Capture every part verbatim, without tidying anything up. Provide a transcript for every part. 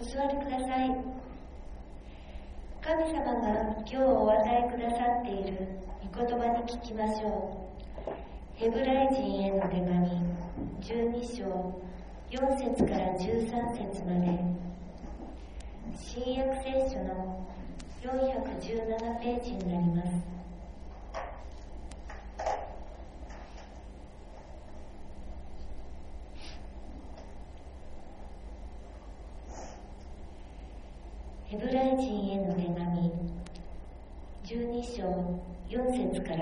座りください。神様が今日お与えくださっている御言葉に聞きましょう。ヘブライ人への手紙じゅうに章よん節からじゅうさん節まで、新約聖書のよんひゃくじゅうななページになります。ヘブライ人への手紙じゅうに章よん節から、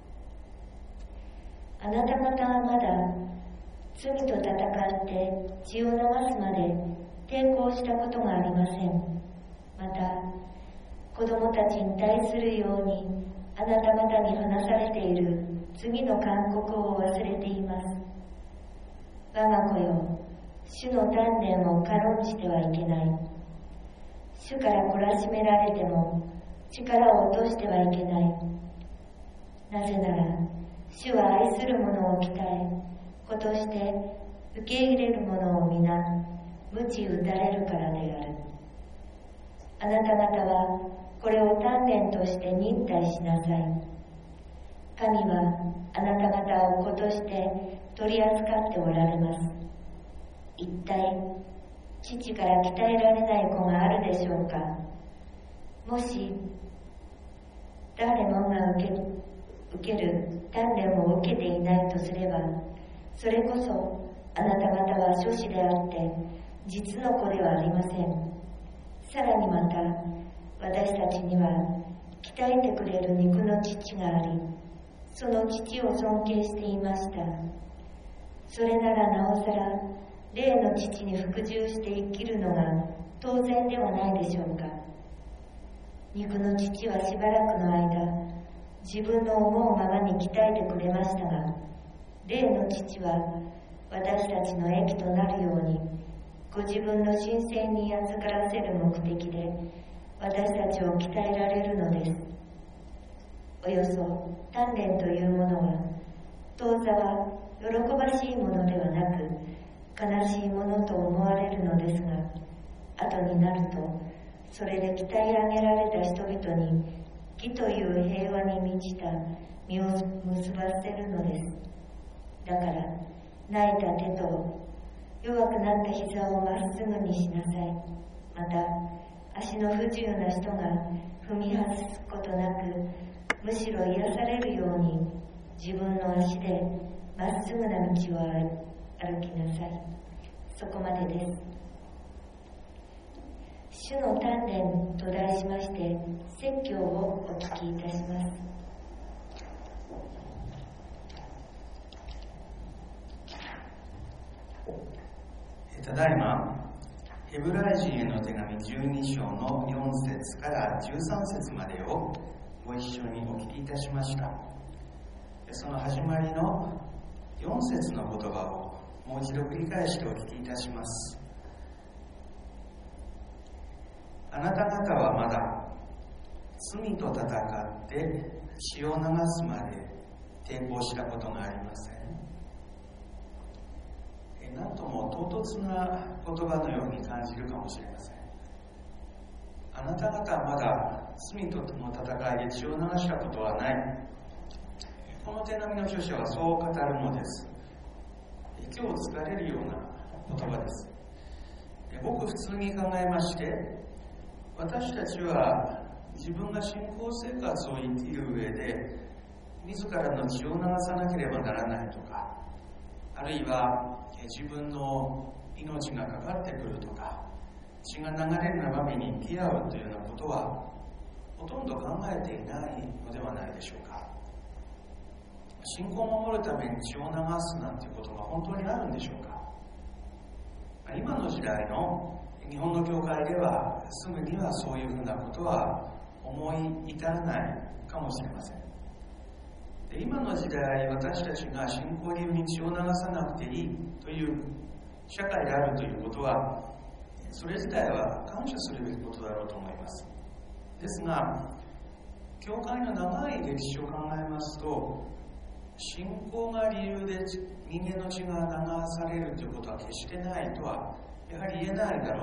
あなた方はまだ罪と戦って血を流すまで抵抗したことがありません。また子供たちに対するようにあなた方に話されている次の勧告を忘れています。我が子よ、主の鍛錬を軽んじてはいけない。主から懲らしめられても力を落としてはいけない。なぜなら主は愛する者を鍛え、子として受け入れる者を皆鞭打たれるからである。あなた方はこれを鍛錬として忍耐しなさい。神はあなた方を子として取り扱っておられます。一体父から鍛えられない子があるでしょうか。もし誰もが受け、受ける鍛錬を受けていないとすれば、それこそあなた方は諸子であって実の子ではありません。さらにまた私たちには鍛えてくれる肉の父があり、その父を尊敬していました。それならなおさら霊の父に服従して生きるのが当然ではないでしょうか。肉の父はしばらくの間自分の思うままに鍛えてくれましたが、霊の父は私たちの益となるようにご自分の神聖に預からせる目的で私たちを鍛えられるのです。およそ鍛錬というものは当座は喜ばしいものではなく悲しいものと思われるのですが、後になるとそれで鍛え上げられた人々に義という平和に満ちた実を結ばせるのです。だから泣いた手と弱くなった膝をまっすぐにしなさい。また足の不自由な人が踏み外すことなく、むしろ癒されるように自分の足でまっすぐな道を歩きなさい。そこまでです。主の鍛錬と題しまして説教をお聞きいたします。 ただいまヘブライ人への手紙じゅうに章のよん節からじゅうさん節までをご一緒にお聞きいたしました。その始まりのよん節の言葉をもう一度繰り返してお聞きいたします。あなた方はまだ罪と戦って血を流すまで抵抗したことがありません。えなんとも唐突な言葉のように感じるかもしれません。あなた方はまだ罪との戦いで血を流したことはない。この手紙の著者はそう語るのです。今日疲れるような言葉です。僕普通に考えまして、私たちは自分が信仰生活を生きる上で自らの血を流さなければならないとか、あるいは自分の命がかかってくるとか、血が流れる場面に向き合うというようなことはほとんど考えていないのではないでしょうか。信仰を守るために血を流すなんていうことが本当にあるんでしょうか。今の時代の日本の教会ではすぐにはそういうふうなことは思い至らないかもしれません。で今の時代、私たちが信仰理由に血を流さなくていいという社会であるということは、それ自体は感謝するべきことだろうと思います。ですが、教会の長い歴史を考えますと、信仰が理由で人間の血が流されるということは決してないとはやはり言えないだろうと思うんで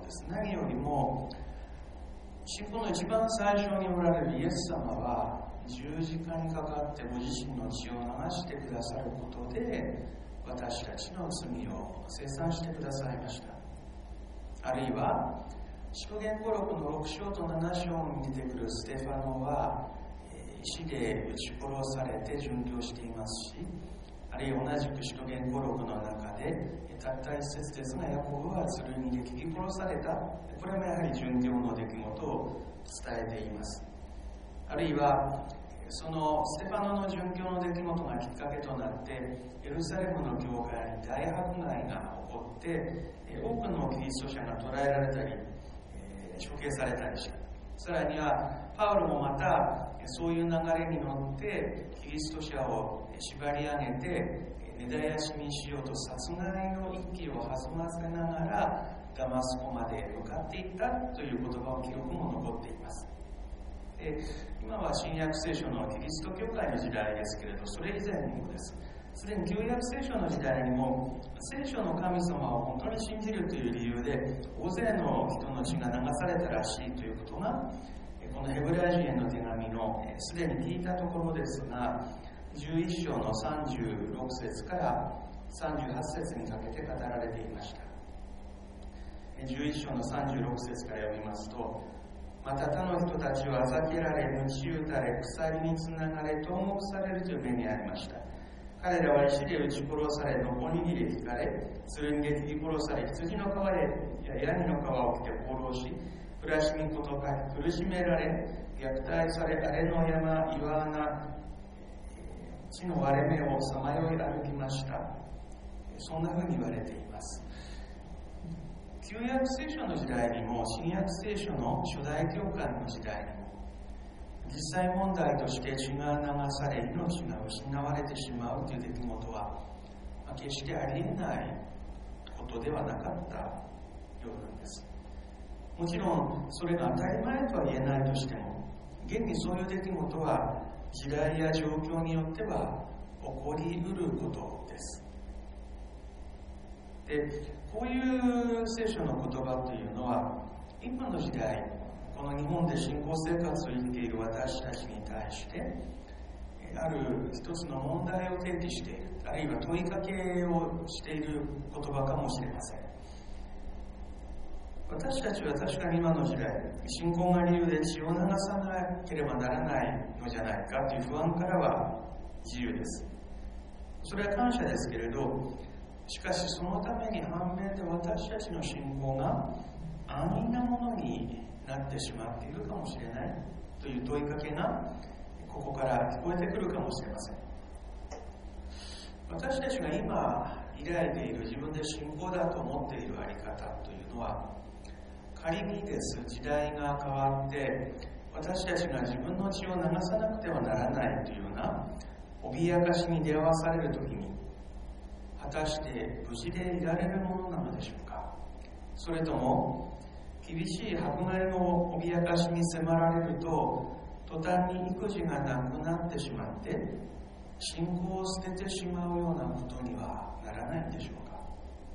です。何よりも信仰の一番最初におられるイエス様は十字架にかかってご自身の血を流してくださることで私たちの罪を清算してくださいました。あるいは使徒言語録のろく章となな章に出てくるステファノは石で撃ち殺されて殉教していますし、あるいは同じく使徒言語録の中でたった一節ですが、ヤコブは剣で切り殺された、これもやはり殉教の出来事を伝えています。あるいはそのステファノの殉教の出来事がきっかけとなってエルサレムの教会に大迫害が起こって多くのキリスト者が捕らえられたり処刑されたりした。さらにはパウロもまたそういう流れに乗ってキリスト者を縛り上げて根絶やしにしようと殺害の息を弾ませながらダマスコまで向かっていったという言葉の記録も残っています。で今は新約聖書のキリスト教会の時代ですけれど、それ以前にもです。すでに旧約聖書の時代にも聖書の神様を本当に信じるという理由で大勢の人の血が流されたらしいということがこのヘブライ人への手紙のすでに聞いたところですが、じゅういっ章のさんじゅうろく節からさんじゅうはち節にかけて語られていました。じゅういっ章のさんじゅうろく節から読みますと、また他の人たちはあざけられ、鞭打たれ、鎖につながれ、投獄されるという目にありました。彼らは石で撃ち殺され、ノコギリで引かれ、剣で切り殺され、羊の皮やヤギの皮を着て放浪し、暮らしにことか苦しめられ、虐待され、荒れの山、岩穴、地の割れ目をさまよい歩きました。そんな風に言われています。旧約聖書の時代にも新約聖書の初代教会の時代にも実際問題として血が流され命が失われてしまうという出来事は、まあ、決してありえないことではなかったようなんです。もちろんそれが当たり前とは言えないとしても、現にそういう出来事は時代や状況によっては起こりうることです。で、こういう聖書の言葉というのは今の時代、この日本で信仰生活を生きている私たちに対してある一つの問題を提起している、あるいは問いかけをしている言葉かもしれません。私たちは確かに今の時代、信仰が理由で血を流さなければならないのじゃないかという不安からは自由です。それは感謝ですけれど、しかしそのために反面で私たちの信仰が安易なものになってしまっているかもしれないという問いかけがここから聞こえてくるかもしれません。私たちが今抱いている自分で信仰だと思っているあり方というのは、仮にです、時代が変わって私たちが自分の血を流さなくてはならないというような脅かしに出会わされるときに、果たして無事でいられるものなのでしょうか。それとも厳しい迫害の脅かしに迫られると途端に育児がなくなってしまって信仰を捨ててしまうようなことにはならないんでしょうか。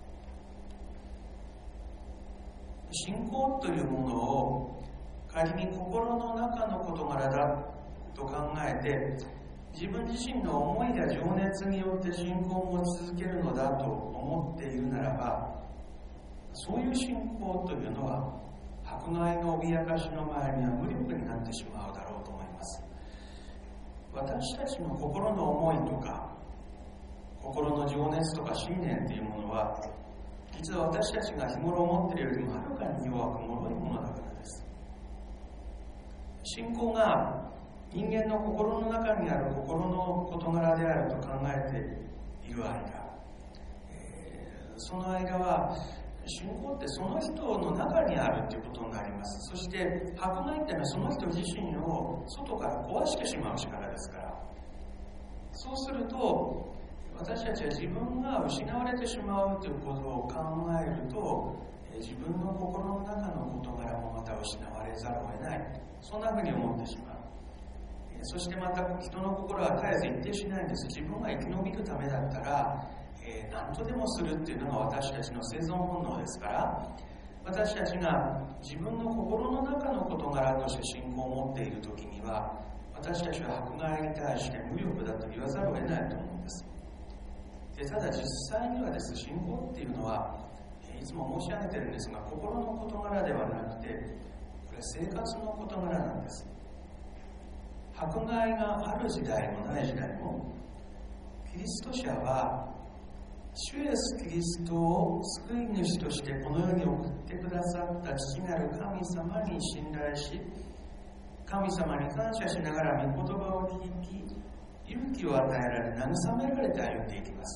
信仰というものを仮に心の中の事柄だと考えて、自分自身の思いや情熱によって信仰を続けるのだと思っているならば、そういう信仰というのは迫害の脅かしの前には無力になってしまうだろうと思います。私たちの心の思いとか心の情熱とか信念というものは、実は私たちが日頃思っているよりもはるかに弱く脆いものだからです。信仰が人間の心の中にある心の事柄であると考えている間、えー、その間は信仰ってその人の中にあるということになります。そして迫害っていうのはその人自身を外から壊してしまう力ですから、そうすると私たちは自分が失われてしまうということを考えると、自分の心の中の事柄もまた失われざるを得ない、そんなふうに思ってしまう。そしてまた人の心は絶えず一定しないんです。自分が生き延びるためだったら、えー、何とでもするっていうのが私たちの生存本能ですから、 私たちが自分の心の中の事柄として信仰を持っているときには、私たちは迫害に対して無力だと言わざるを得ないと思うんです。でただ実際にはです、信仰っていうのは、いつも申し上げてるんですが、心の事柄ではなくて、これ生活の事柄なんです。迫害がある時代もない時代も、キリスト者は主イエスキリストを救い主としてこの世に送ってくださった父なる神様に信頼し、神様に感謝しながら御言葉を聞き、勇気を与えられ、慰められて歩んでいきます。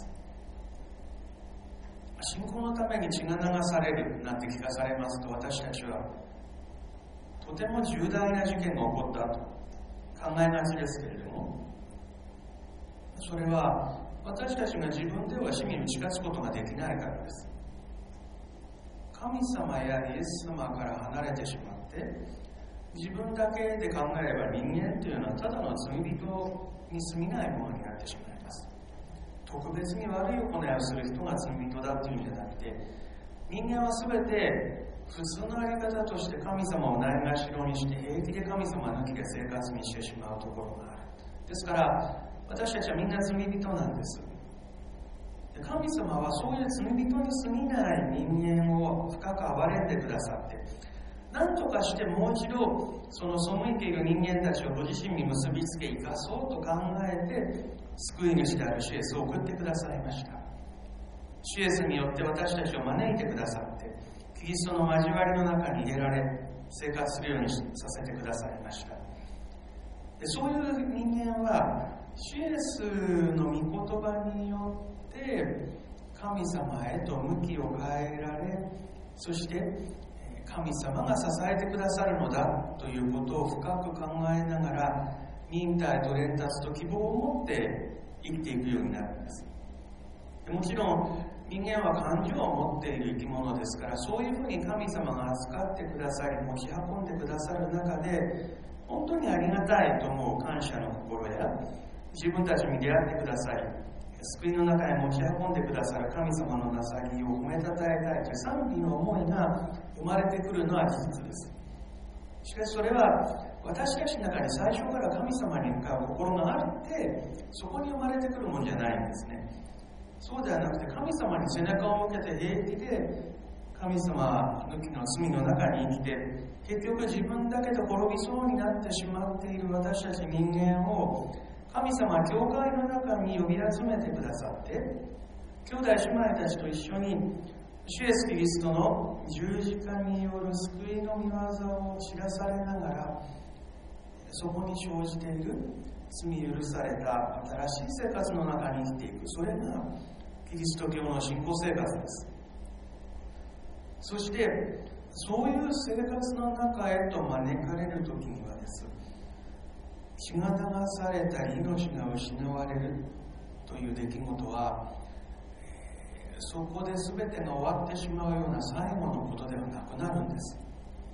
信仰のために血が流されるなんて聞かされますと、私たちはとても重大な事件が起こったと考えがちですけれども、それは私たちが自分では死に打ち勝つことができないからです。神様やイエス様から離れてしまって、自分だけで考えれば人間というのはただの罪人に過ぎないものになってしまいます。特別に悪い行いをする人が罪人だというんじゃなくて、人間は全て普通のあり方として神様をないがしろにして、平気で神様抜きで生活にしてしまうところがある。ですから私たちはみんな罪人なんです。神様はそういう罪人に過ぎない人間を深く憐れんでくださって、何とかしてもう一度その背いている人間たちをご自身に結びつけ生かそうと考えて、救い主である主イエスを送ってくださいました。主イエスによって私たちを招いてくださって、キリストの交わりの中に入れられ、生活するようにさせてくださいました。でそういう人間は主イエスの御言葉によって神様へと向きを変えられ、そして神様が支えてくださるのだということを深く考えながら、忍耐と連達と希望を持って生きていくようになるんです。もちろん人間は感情を持っている生き物ですから、そういうふうに神様が扱ってくださり持ち運んでくださる中で、本当にありがたいと思う感謝の心や、自分たちに出会ってください、救いの中へ持ち運んでくださる神様のなさりを褒めたたえたいという賛美の思いが生まれてくるのは事実です。しかしそれは私たちの中に最初から神様に向かう心があって、そこに生まれてくるものじゃないんですね。そうではなくて、神様に背中を向けて平気で神様抜きの罪の中に生きて、結局自分だけで滅びそうになってしまっている私たち人間を神様は教会の中に呼び集めてくださって、兄弟姉妹たちと一緒に主イエスキリストの十字架による救いの御業を知らされながら、そこに生じている罪許された新しい生活の中に生きていく、それがキリスト教の信仰生活です。そしてそういう生活の中へと招かれるときにはです、血が流されたり命が失われるという出来事は、そこで全てが終わってしまうような最後のことではなくなるんです。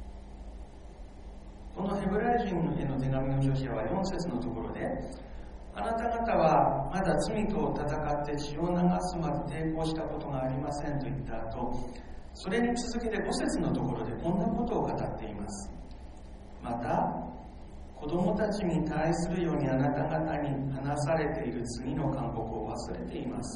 このヘブライ人への手紙の著者はよん節のところで、あなた方はまだ罪と戦って血を流すまで抵抗したことがありませんと言った後、それに続けてご節のところでこんなことを語っています。また子供たちに対するようにあなた方に話されている次の勧告を忘れています。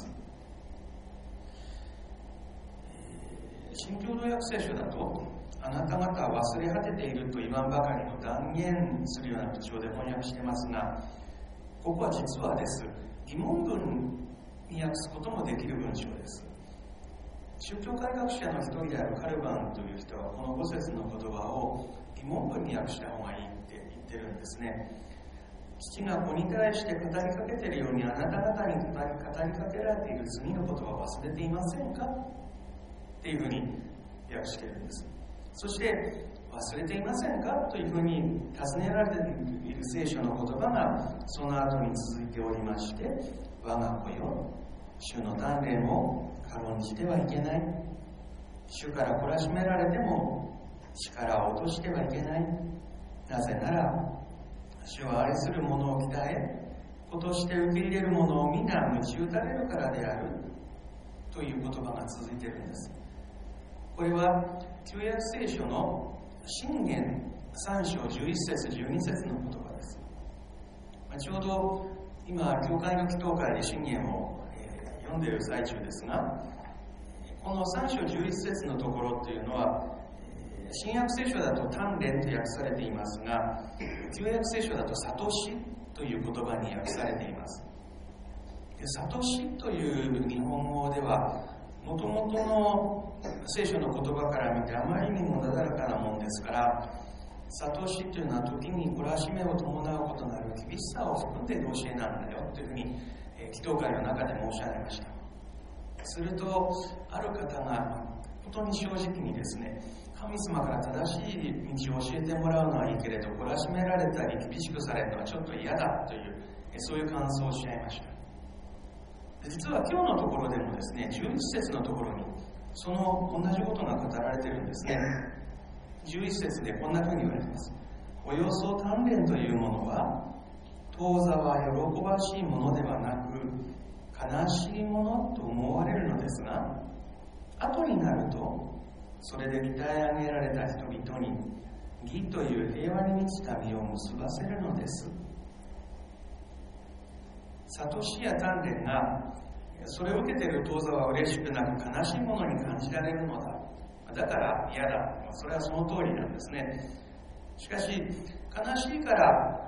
新共同訳聖書だと、あなた方は忘れ果てていると言わんばかりの断言するような口調で翻訳してますが、ここは実はです、疑問文に訳すこともできる文章です。宗教改革者の一人であるカルバンという人は、このご節の言葉を疑問文に訳した方がいいって言ってるんですね。父が子に対して語りかけているように、あなた方に語りかけられている次の言葉を忘れていませんかっていうふうに訳しているんです。そして忘れていませんかというふうに尋ねられている聖書の言葉がその後に続いておりまして、我が子よ、主の鍛錬を軽んじてはいけない。主から懲らしめられても力を落としてはいけない。なぜなら主は愛する者を鍛え、子として受け入れる者を皆鞭打たれるからであるという言葉が続いているんです。これは旧約聖書の箴言さん章じゅういち節じゅうに節の言葉です。ちょうど今教会の祈祷会で箴言を、えー、読んでいる最中ですが、このさん章じゅういち節のところというのは、えー、新約聖書だと鍛錬と訳されていますが、旧約聖書だと悟しという言葉に訳されています。悟しという日本語ではもともとの聖書の言葉から見てあまりにもなだらかなもんですから、悟しというのは時に懲らしめを伴うことのある厳しさを含んでいる教えなんだよというふうに、えー、祈祷会の中で申し上げました。するとある方が本当に正直にですね、神様から正しい道を教えてもらうのはいいけれど、懲らしめられたり厳しくされるのはちょっと嫌だという、えー、そういう感想をおっしゃいました。実は今日のところでもですね、じゅういち節のところにその同じことが語られているんですね。じゅういち節でこんなふうに言われています。およそ鍛錬というものは、当座は喜ばしいものではなく悲しいものと思われるのですが、後になるとそれで鍛え上げられた人々に義という平和に満ちた実を結ばせるのです。悟しや鍛錬がそれを受けている当座は嬉しくなく悲しいものに感じられるのだ。だから嫌だ。それはその通りなんですね。しかし、悲しいから、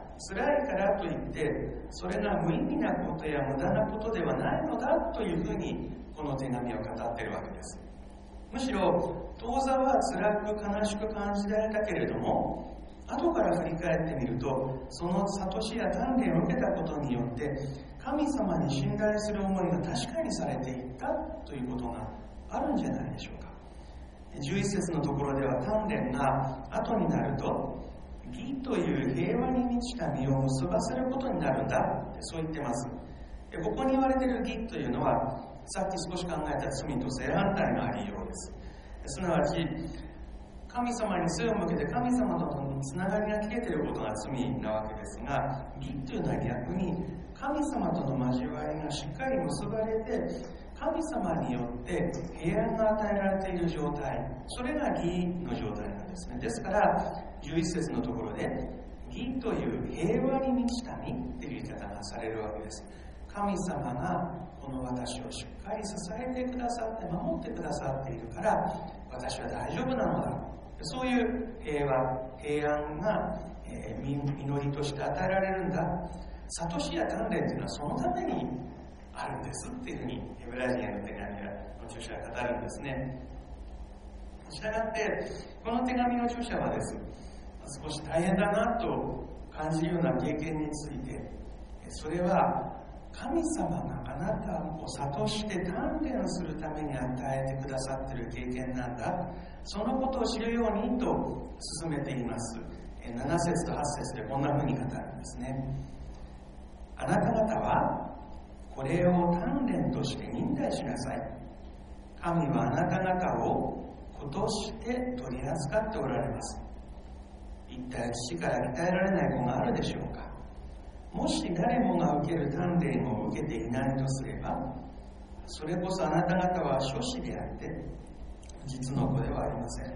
辛いからといって、それが無意味なことや無駄なことではないのだというふうに、この手紙を語っているわけです。むしろ、当座は辛く悲しく感じられたけれども、後から振り返ってみると、その悟しや鍛錬を受けたことによって、神様に信頼する思いが確かにされていったということがあるんじゃないでしょうか。じゅういち節のところでは、鍛錬が後になると義という平和に満ちた実を結ばせることになるんだってそう言ってます。ここに言われている義というのは、さっき少し考えた罪と正反対のありようです。すなわち、神様に背を向けて神様とのつながりが切れていることが罪なわけですが、義というのは逆に神様との交わりがしっかり結ばれて、神様によって平安が与えられている状態、それが義の状態なんですね。ですからじゅういち節のところで義という平和に満ちた実という言い方がされるわけです。神様がこの私をしっかり支えてくださって守ってくださっているから私は大丈夫なのだ、そういう平和平安が、えー、実りとして与えられるんだ。悟しや鍛錬というのはそのためにあるんですっていうふうにヘブライ人への手紙の著者が語るんですね。したがってこの手紙の著者はです少し大変だなと感じるような経験について、それは神様があなたを諭して鍛錬するために与えてくださっている経験なんだ、そのことを知るようにと進めています。なな節とはち節でこんなふうに語るんですね。あなた方はこれを鍛錬として忍耐しなさい。神はあなた方を子として取り扱っておられます。一体父から鍛えられない子があるでしょうか。もし誰もが受ける鍛錬を受けていないとすれば、それこそあなた方は諸子であって実の子ではありません。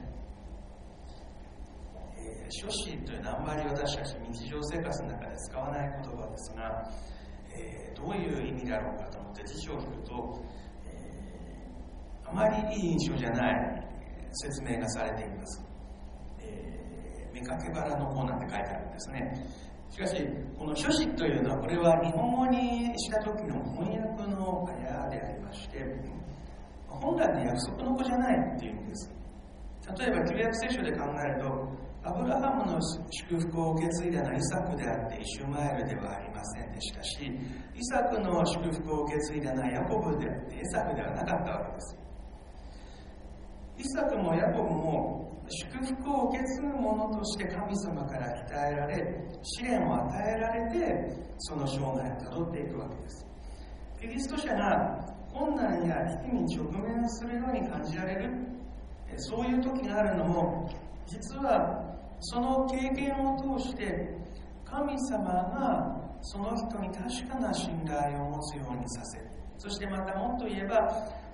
えー、諸子というのはあんまり私たち日常生活の中で使わない言葉ですが、えー、どういう意味だろうかと思って辞書を引くと、えー、あまりいい印象じゃない説明がされています。えー、見かけ腹の子なんて書いてあるんですね。しかしこの諸子というのはこれは日本語にした時の翻訳のあやでありまして、本来の約束の子じゃないっていうんです。例えば旧約聖書で考えると、アブラハムの祝福を受け継いだのはイサクであってイシュマエルではありませんでしたし、イサクの祝福を受け継いだのはヤコブであってエサクではなかったわけです。イサクもヤコブも祝福を受け継ぐものとして神様から鍛えられ、試練を与えられてその生涯をたどっていくわけです。キリスト者が困難や危機に直面するように感じられる、そういう時があるのも、実はその経験を通して神様がその人に確かな信頼を持つようにさせる。そしてまたもっと言えば、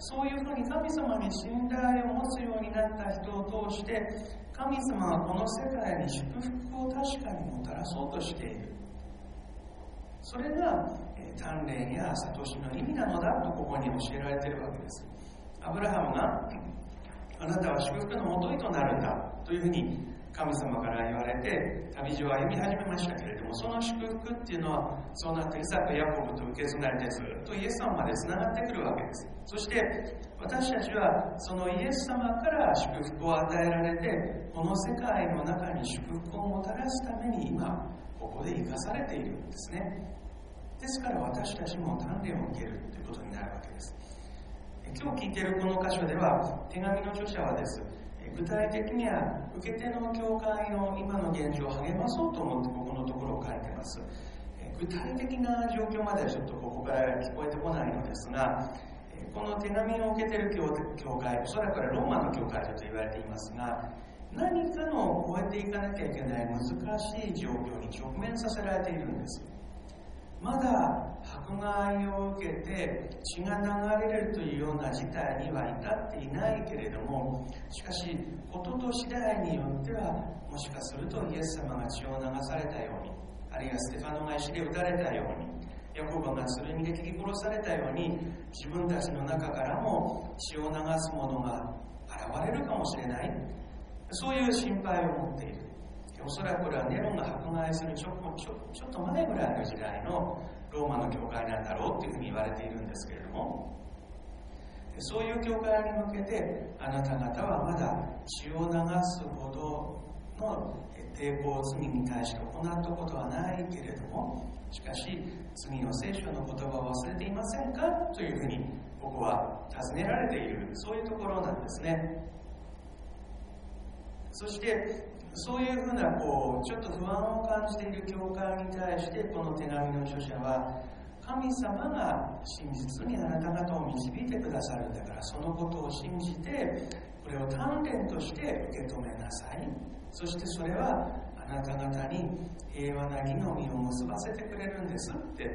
そういうふうに神様に信頼を持つようになった人を通して、神様はこの世界に祝福を確かにもたらそうとしている。それが鍛錬や悟しの意味なのだとここに教えられているわけです。アブラハムがあなたは祝福のもといとなるんだというふうに神様から言われて旅路を歩み始めましたけれども、その祝福っていうのはそうなってイサク、ヤコブと受け継がれてずっとイエス様までつながってくるわけです。そして私たちはそのイエス様から祝福を与えられて、この世界の中に祝福をもたらすために今ここで生かされているんですね。ですから私たちも鍛錬を受けるということになるわけです。今日聞いているこの箇所では、手紙の著者はです、具体的には受け手の教会の今の現状を励まそうと思ってここのところを書いてます。具体的な状況まではちょっとここから聞こえてこないのですが、この手紙を受けている教会、おそらくはローマの教会だと言われていますが、何かのを超えていかなきゃいけない難しい状況に直面させられているんです。まだ迫害を受けて血が流れるというような事態には至っていないけれども、しかし事と次第によってはもしかするとイエス様が血を流されたように、あるいはステファノが石で撃たれたように、ヤコブが剣で切り殺されたように、自分たちの中からも血を流す者が現れるかもしれない、そういう心配を持っている。おそらくこれはネロンが迫害するちょちょちょっと前ぐらいの時代のローマの教会なんだろうというふうに言われているんですけれども、そういう教会に向けてあなた方はまだ血を流すほどの抵抗を罪に対して行ったことはないけれども、しかし次の聖書の言葉を忘れていませんかというふうにここは尋ねられている、そういうところなんですね。そしてそういうふうなこうちょっと不安を感じている教会に対してこの手紙の著者は、神様が真実にあなた方を導いてくださるんだから、そのことを信じてこれを鍛錬として受け止めなさい。そしてそれはあなた方に平和な義の実を結ばせてくれるんですって、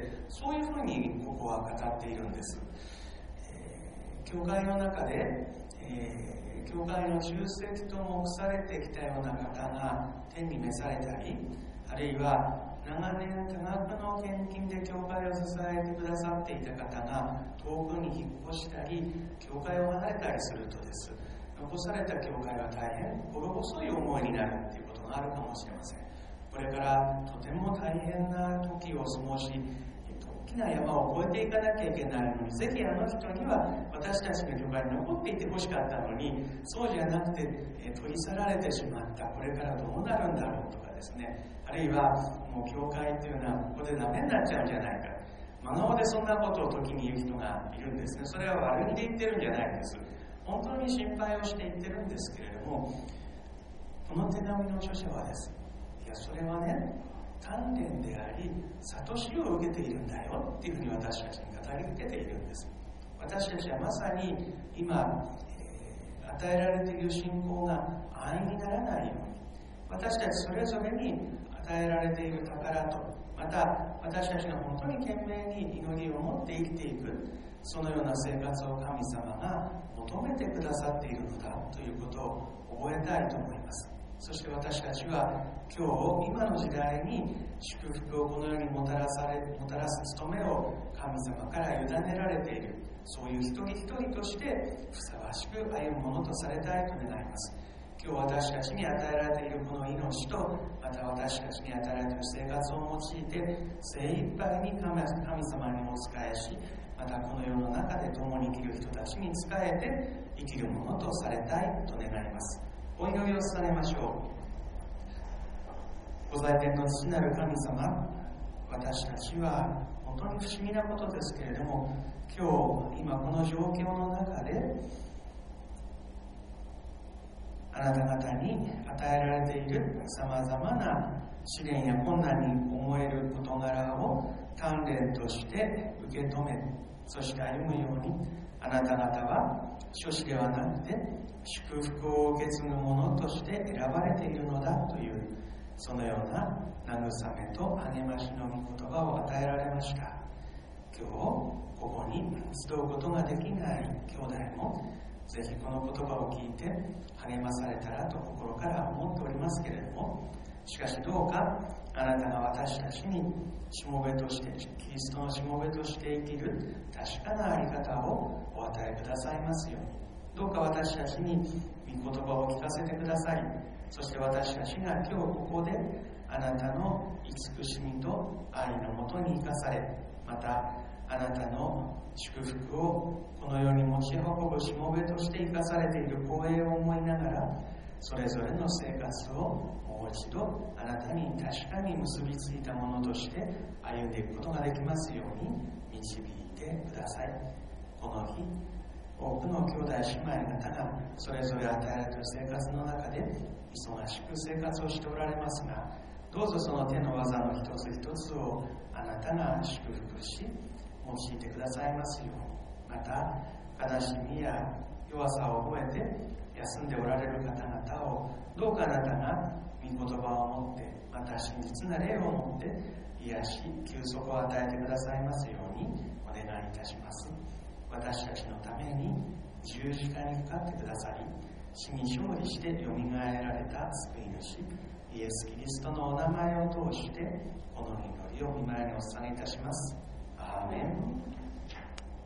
そういうふうにここは語っているんです。えー、教会の中で、えー教会の中席と目されてきたような方が天に召されたり、あるいは長年多額の献金で教会を支えてくださっていた方が遠くに引っ越したり教会を離れたりするとです、残された教会は大変心細い思いになるということがあるかもしれません。これからとても大変な時を過ごし、大きな山を越えていかなきゃいけないのに、ぜひあの人には私たちの教会に残っていてほしかったのに、そうじゃなくて、え取り去られてしまった、これからどうなるんだろうとかですね、あるいはもう教会っていうのはここでダメになっちゃうんじゃないか、真顔でそんなことを時に言う人がいるんですね。それは悪気で言ってるんじゃないんです。本当に心配をして言ってるんですけれども、この手紙の著者はです、いやそれはね、鍛錬であり悟しを受けているんだよっていうふうに私たちに語り受けているんです。私たちはまさに今、えー、与えられている信仰が安易にならないように、私たちそれぞれに与えられている宝と、また私たちが本当に懸命に祈りを持って生きていく、そのような生活を神様が求めてくださっているのだということを覚えたいと思います。そして私たちは今日今の時代に祝福をこの世にもたらされもたらす務めを神様から委ねられている、そういう一人一人としてふさわしく歩むものとされたいと願います。今日私たちに与えられているこの命と、また私たちに与えられている生活を用いて精一杯に神様にお仕えし、またこの世の中で共に生きる人たちに仕えて生きるものとされたいと願います。お祈りを捧げましょう。ご在天の父なる神様、私たちは本当に不思議なことですけれども、今日今この状況の中であなた方に与えられているさまざまな試練や困難に思える事柄を鍛錬として受け止め、そして歩むように、あなた方は諸子ではなくて祝福を受け継ぐ者として選ばれているのだという、そのような慰めと励ましの御言葉を与えられました。 今日ここに集うことができない兄弟もぜひこの言葉を聞いて励まされたらと心から思っておりますけれども、しかしどうかあなたが私たちにしもべとしてキリストのしもべとして生きる確かなあり方をお与えくださいますように、どうか私たちに御言葉を聞かせてください。そして私たちが今日ここであなたの慈しみと愛のもとに生かされ、またあなたの祝福をこの世に持ち運ぶしもべとして生かされている光栄を思いながら、それぞれの生活をもう一度あなたに確かに結びついたものとして歩んでいくことができますように導いてください。この日多くの兄弟姉妹方がそれぞれ与えられた生活の中で忙しく生活をしておられますが、どうぞその手の技の一つ一つをあなたが祝福し用いてくださいますように、また悲しみや弱さを覚えて休んでおられる方々をどうかあなたが御言葉を持って、また真実な霊を持って癒し休息を与えてくださいますようにお願いいたします。私たちのために十字架にかかってくださり、死に勝利してよみがえられた救い主イエス・キリストのお名前を通してこの祈りを御前にお捧げいたします。アーメン。